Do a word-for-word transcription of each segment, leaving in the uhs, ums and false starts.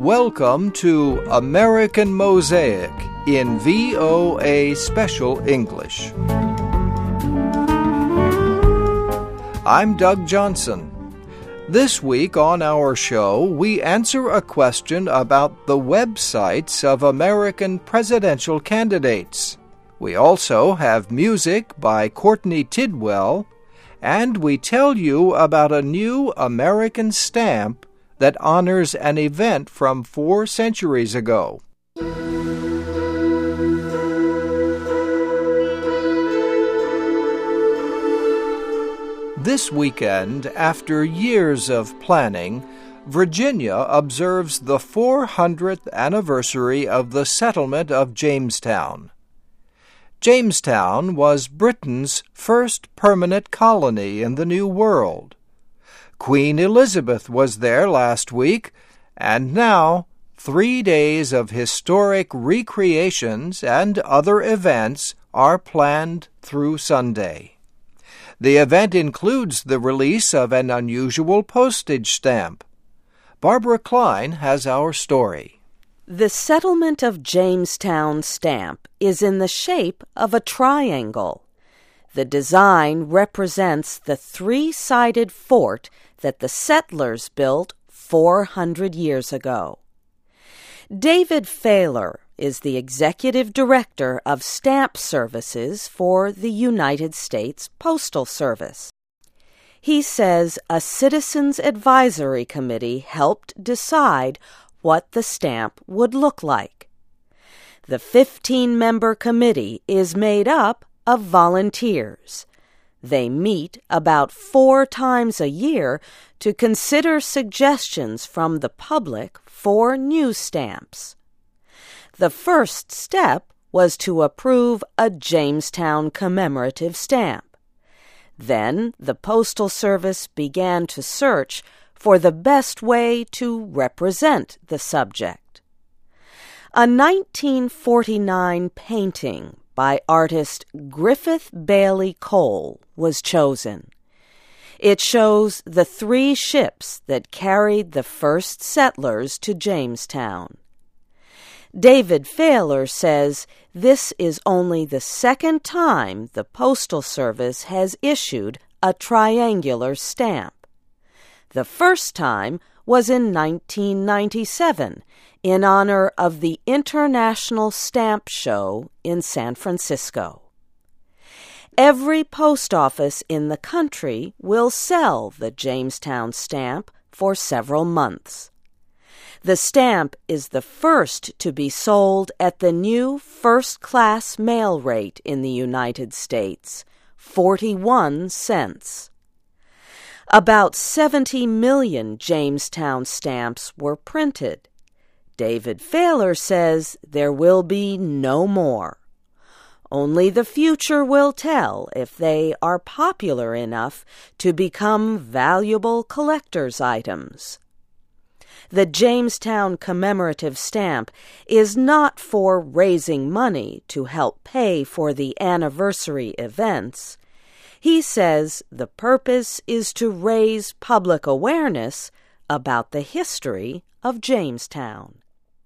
Welcome to American Mosaic in V O A Special English. I'm Doug Johnson. This week on our show, we answer a question about the websites of American presidential candidates. We also have music by Courtney Tidwell, and we tell you about a new American stamp that honors an event from four centuries ago. This weekend, after years of planning, Virginia observes the four hundredth anniversary of the settlement of Jamestown. Jamestown was Britain's first permanent colony in the New World. Queen Elizabeth was there last week, and now three days of historic recreations and other events are planned through Sunday. The event includes the release of an unusual postage stamp. Barbara Klein has our story. The Settlement of Jamestown stamp is in the shape of a triangle. The design represents the three-sided fort that the settlers built four hundred years ago. David Faylor is the executive director of stamp services for the United States Postal Service. He says a citizens' advisory committee helped decide what the stamp would look like. The fifteen-member committee is made up of volunteers. They meet about four times a year to consider suggestions from the public for new stamps. The first step was to approve a Jamestown commemorative stamp. Then the Postal Service began to search for the best way to represent the subject. A nineteen forty-nine painting by artist Griffith Bailey Cole was chosen. It shows the three ships that carried the first settlers to Jamestown. David Faylor says this is only the second time the Postal Service has issued a triangular stamp. The first time was in nineteen ninety-seven in honor of the International Stamp Show in San Francisco. Every post office in the country will sell the Jamestown stamp for several months. The stamp is the first to be sold at the new first-class mail rate in the United States, forty-one cents. About seventy million Jamestown stamps were printed. David Faylor says there will be no more. Only the future will tell if they are popular enough to become valuable collector's items. The Jamestown commemorative stamp is not for raising money to help pay for the anniversary events. He says the purpose is to raise public awareness about the history of Jamestown.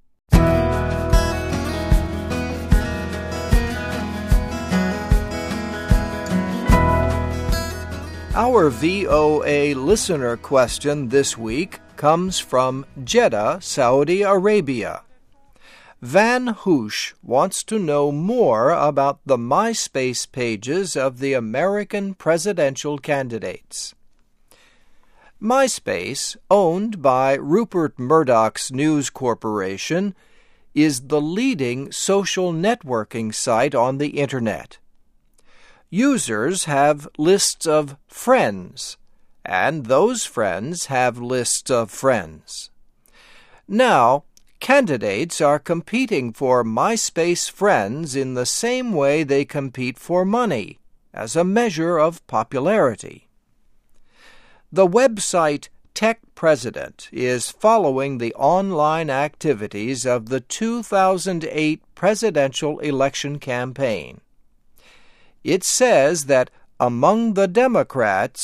Our V O A listener question this week comes from Jeddah, Saudi Arabia. Van Hoosh wants to know more about the MySpace pages of the American presidential candidates. MySpace, owned by Rupert Murdoch's News Corporation, is the leading social networking site on the Internet. Users have lists of friends, and those friends have lists of friends. Now, candidates are competing for MySpace friends in the same way they compete for money, as a measure of popularity. The website Tech President is following the online activities of the two thousand eight presidential election campaign. It says that among the Democrats,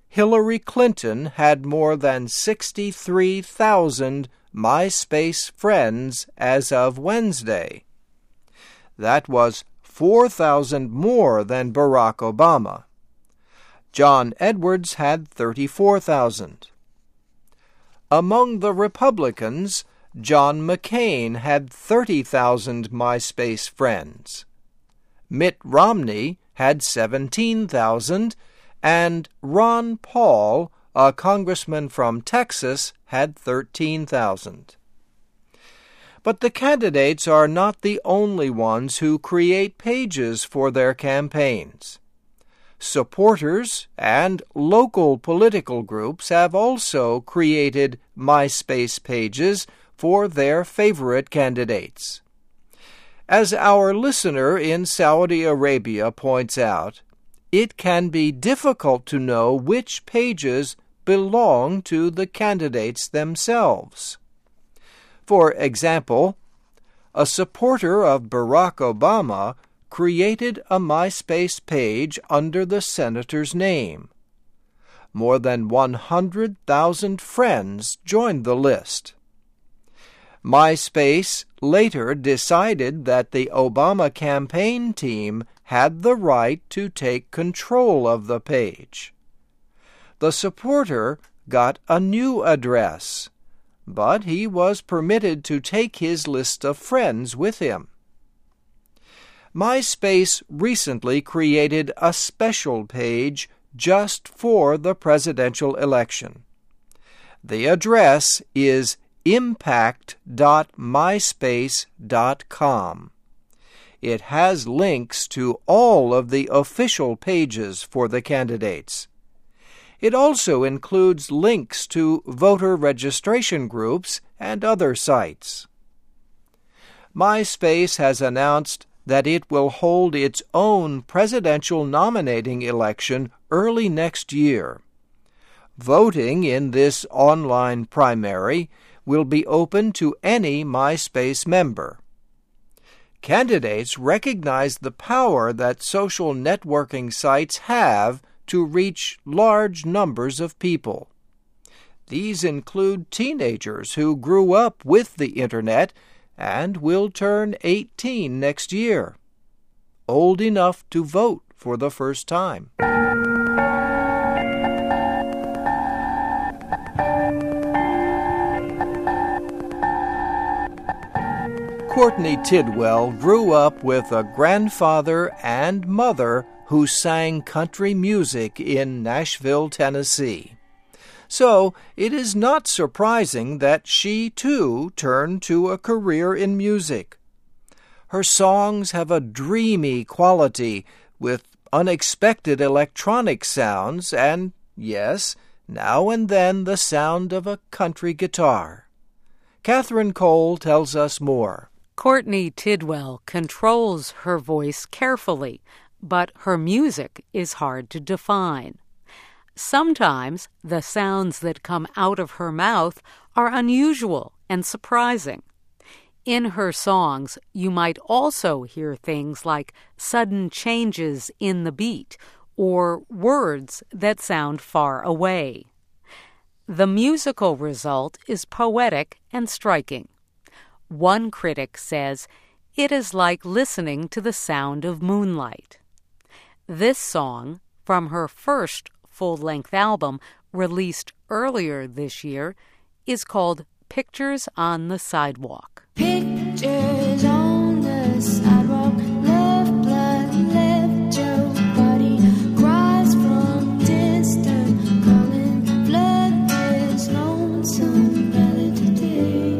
Hillary Clinton had more than sixty-three thousand MySpace friends as of Wednesday. That was four thousand more than Barack Obama. John Edwards had thirty-four thousand. Among the Republicans, John McCain had thirty thousand MySpace friends. Mitt Romney had seventeen thousand, and Ron Paul, a congressman from Texas, had thirteen thousand. But the candidates are not the only ones who create pages for their campaigns. Supporters and local political groups have also created MySpace pages for their favorite candidates. As our listener in Saudi Arabia points out, it can be difficult to know which pages belong to the candidates themselves. For example, a supporter of Barack Obama created a MySpace page under the senator's name. More than one hundred thousand friends joined the list. MySpace later decided that the Obama campaign team had the right to take control of the page. The supporter got a new address, but he was permitted to take his list of friends with him. MySpace recently created a special page just for the presidential election. The address is impact dot myspace dot com. It has links to all of the official pages for the candidates. It also includes links to voter registration groups and other sites. MySpace has announced that it will hold its own presidential nominating election early next year. Voting in this online primary will be open to any MySpace member. Candidates recognize the power that social networking sites have to reach large numbers of people. These include teenagers who grew up with the Internet and will turn eighteen next year, old enough to vote for the first time. Courtney Tidwell grew up with a grandfather and mother who sang country music in Nashville, Tennessee. So it is not surprising that she, too, turned to a career in music. Her songs have a dreamy quality with unexpected electronic sounds and, yes, now and then the sound of a country guitar. Catherine Cole tells us more. Courtney Tidwell controls her voice carefully, but her music is hard to define. Sometimes the sounds that come out of her mouth are unusual and surprising. In her songs, you might also hear things like sudden changes in the beat or words that sound far away. The musical result is poetic and striking. One critic says, "It is like listening to the sound of moonlight." This song, from her first full-length album released earlier this year, is called Pictures on the Sidewalk. Pictures on the sidewalk, left blood, left your body, cries from distant, calling, flood this lonesome valley today.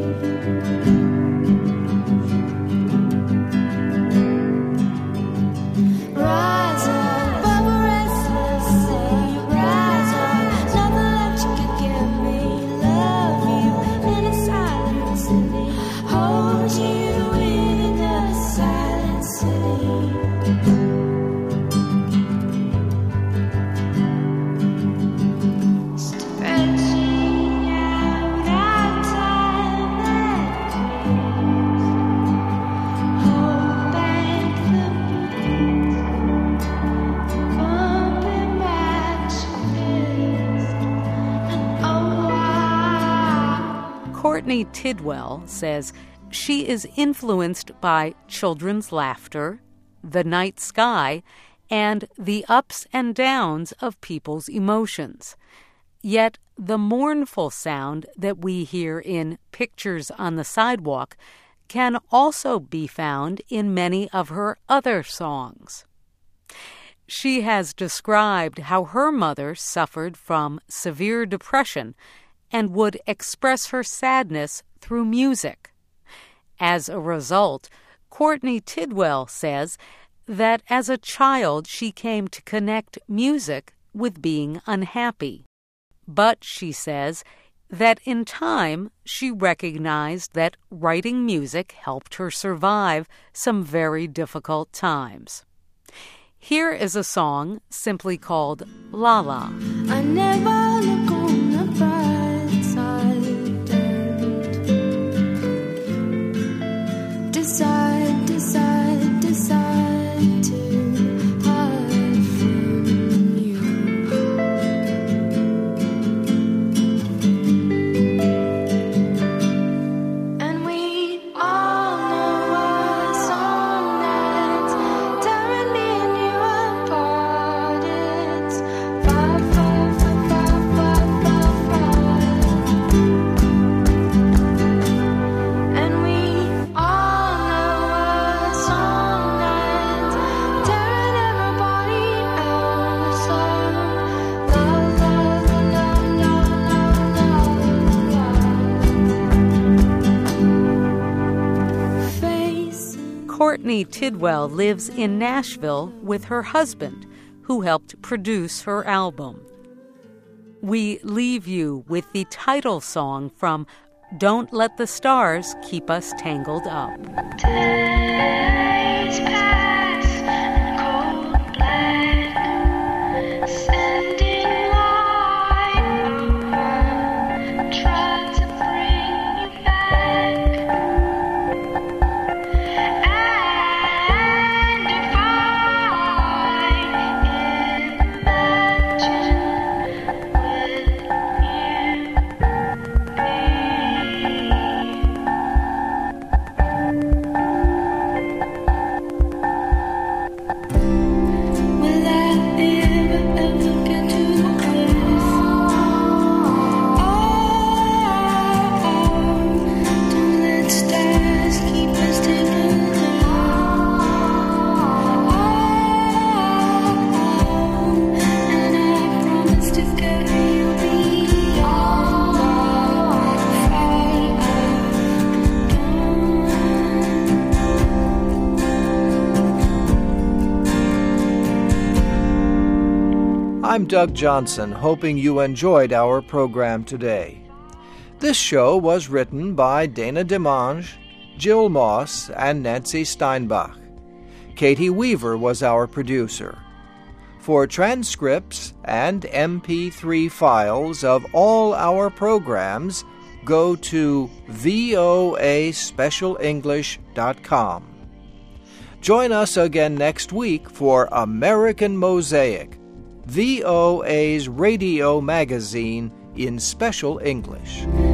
Rise up, above a restless sea, rise up, nothing left you could give me, love you in a silent city, hold you Courtney Tidwell says she is influenced by children's laughter, the night sky, and the ups and downs of people's emotions. Yet the mournful sound that we hear in Pictures on the Sidewalk can also be found in many of her other songs. She has described how her mother suffered from severe depression and would express her sadness through music. As a result, Courtney Tidwell says that as a child she came to connect music with being unhappy. But, she says, that in time she recognized that writing music helped her survive some very difficult times. Here is a song simply called La La. I never look on the bright side and decide, decide, decide to hide from you. And we all know our song that's tearing me and you apart. It's five, five, five, five, five, five, five. And we all know our song that's tearing everybody else apart. La, la, la, la, la, la. Face. Courtney Tidwell lives in Nashville with her husband, who helped produce her album. We leave you with the title song from Don't Let the Stars Keep Us Tangled Up. Days pass in cold black, sending light over, try to bring you back. And if I imagine will I ever, ever get to the place? Oh, don't let stars keep us tangled up. Oh, and I promise to carry you beyond the fire of dawn. I'm Doug Johnson, hoping you enjoyed our program today. This show was written by Dana DeMange, Jill Moss, and Nancy Steinbach. Katie Weaver was our producer. For transcripts and M P three files of all our programs, go to voa special english dot com. Join us again next week for American Mosaic, V O A's radio magazine in special English.